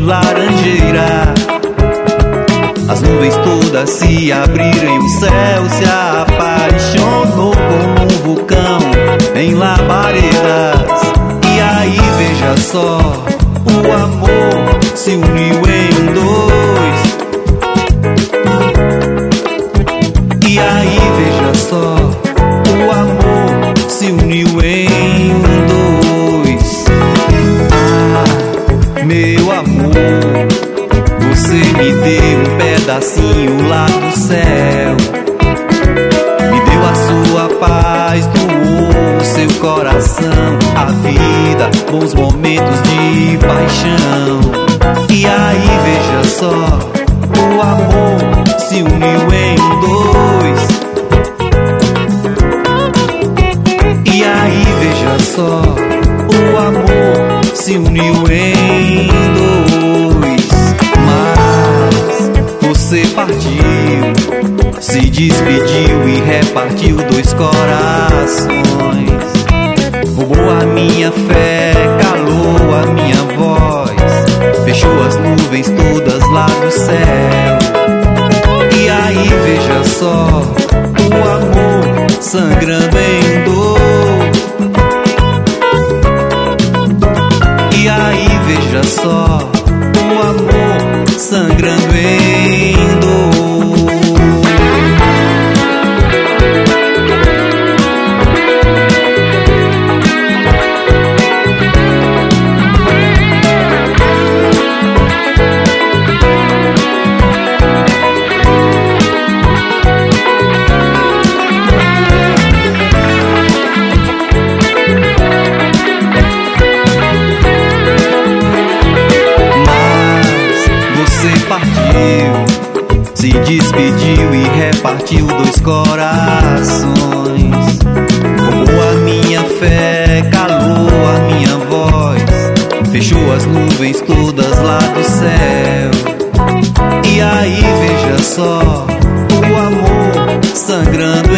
laranjeira. As nuvens todas se abriram e o céu se apaixonou como um vulcão em labaredas. E aí veja só, o amor se uniu em dois. E aí veja só, o amor se uniu em dois. Ah, meu amor, você me deu um pedacinho lá do céu. Me deu a sua paz, doou o seu coração, a vida, bons momentos de paixão. E aí veja só, o amor se uniu em dois. E aí veja só, o amor se uniu em dois. Mas você partiu, se despediu e repartiu dois corações. Roubou a minha fé, calou a minha voz, fechou as nuvens todas lá do céu. E aí veja só, o amor sangrando em dor. E aí veja só, o amor sangrando em dor. Se despediu e repartiu dois corações. Roubou a minha fé, calou a minha voz, fechou as nuvens todas lá do céu. E aí veja só, o amor sangrando